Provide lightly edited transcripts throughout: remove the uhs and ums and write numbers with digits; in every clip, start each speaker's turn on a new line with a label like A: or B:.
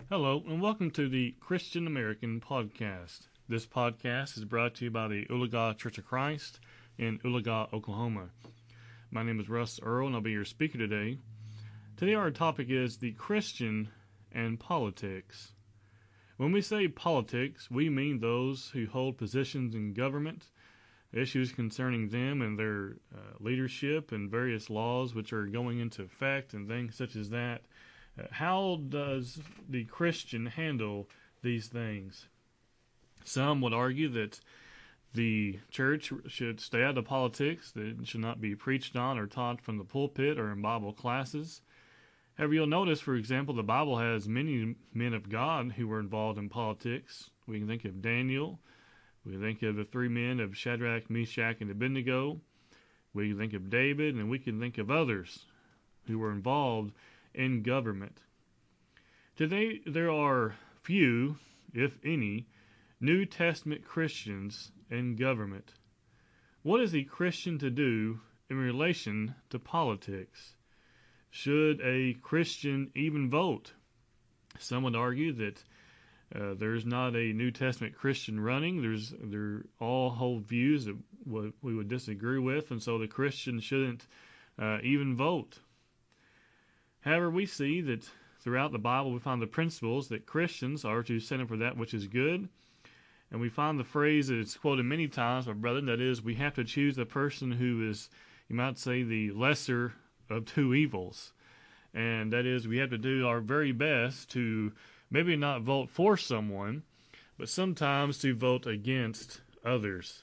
A: Hello, and welcome to the Christian American Podcast. This podcast is brought to you by the Oologah Church of Christ in Oologah, Oklahoma. My name is Russ Earl, and I'll be your speaker today. Today our topic is the Christian and politics. When we say politics, we mean those who hold positions in government, issues concerning them and their leadership, and various laws which are going into effect, and things such as that. How does the Christian handle these things? Some would argue that the church should stay out of politics, that it should not be preached on or taught from the pulpit or in Bible classes. However, you'll notice, for example, the Bible has many men of God who were involved in politics. We can think of Daniel. We can think of the three men of Shadrach, Meshach, and Abednego. We can think of David, and we can think of others who were involved in government. Today, there are few, if any, New Testament Christians in government. What is a Christian to do in relation to politics? Should a Christian even vote? Some would argue that there's not a New Testament Christian running. They're all hold views that what we would disagree with, and so the Christian shouldn't even vote. However, we see that throughout the Bible we find the principles that Christians are to stand up for that which is good. And we find the phrase that is quoted many times by brethren, that is, we have to choose the person who is, you might say, the lesser of two evils. And that is, we have to do our very best to maybe not vote for someone, but sometimes to vote against others.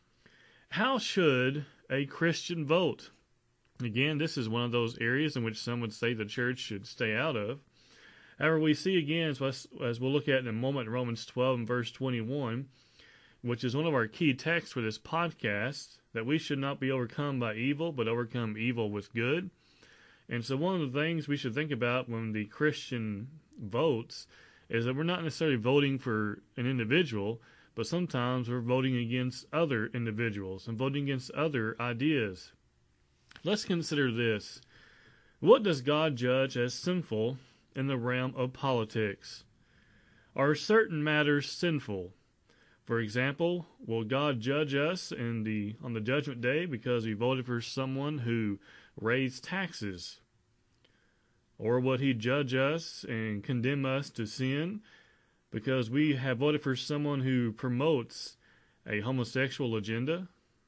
A: How should a Christian vote? Again, this is one of those areas in which some would say the church should stay out of. However, we see again, as we'll look at in a moment, in Romans 12 and verse 21, which is one of our key texts for this podcast, that we should not be overcome by evil, but overcome evil with good. And so one of the things we should think about when the Christian votes is that we're not necessarily voting for an individual, but sometimes we're voting against other individuals and voting against other ideas. Let's consider this. What does God judge as sinful in the realm of politics? Are certain matters sinful? For example, will God judge us on the judgment day because we voted for someone who raised taxes? Or would he judge us and condemn us to sin because we have voted for someone who promotes a homosexual agenda?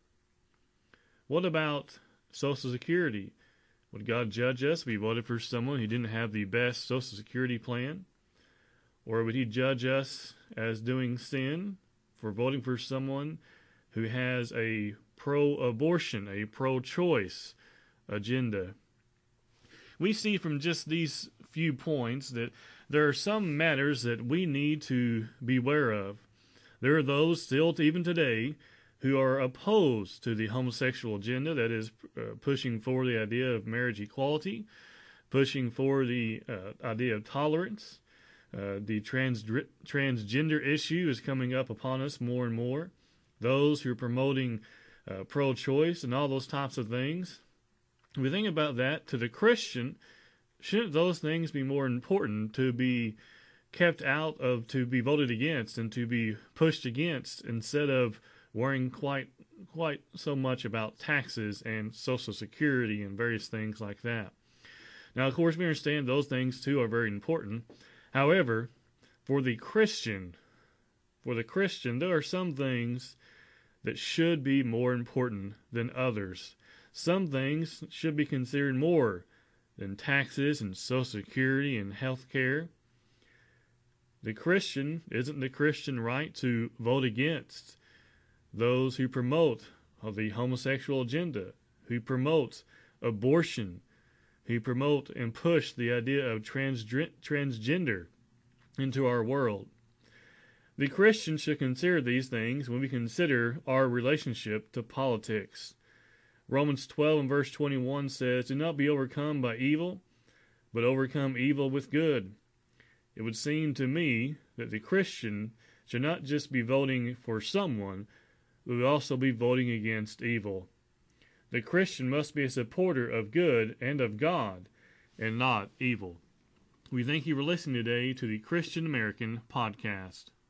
A: What about Social Security? Would God judge us if we voted for someone who didn't have the best Social Security plan? Or would he judge us as doing sin for voting for someone who has a pro-abortion, a pro-choice agenda? We see from just these few points that there are some matters that we need to beware of. There are those still, even today, who are opposed to the homosexual agenda, that is, pushing for the idea of marriage equality, pushing for the idea of tolerance. The transgender issue is coming up upon us more and more. Those who are promoting pro-choice and all those types of things. We think about that, to the Christian, shouldn't those things be more important to be kept out of, to be voted against and to be pushed against, instead of worrying quite so much about taxes and Social Security and various things like that? Now, of course, we understand those things too are very important. However, for the Christian, there are some things that should be more important than others. Some things should be considered more than taxes and Social Security and health care. Isn't the Christian right to vote against those who promote the homosexual agenda, who promote abortion, who promote and push the idea of transgender into our world? The Christian should consider these things when we consider our relationship to politics. Romans 12 and verse 21 says, "Do not be overcome by evil, but overcome evil with good." It would seem to me that the Christian should not just be voting for someone, but would also be voting against evil. The Christian must be a supporter of good and of God, and not evil. We thank you for listening today to the Christian American Podcast.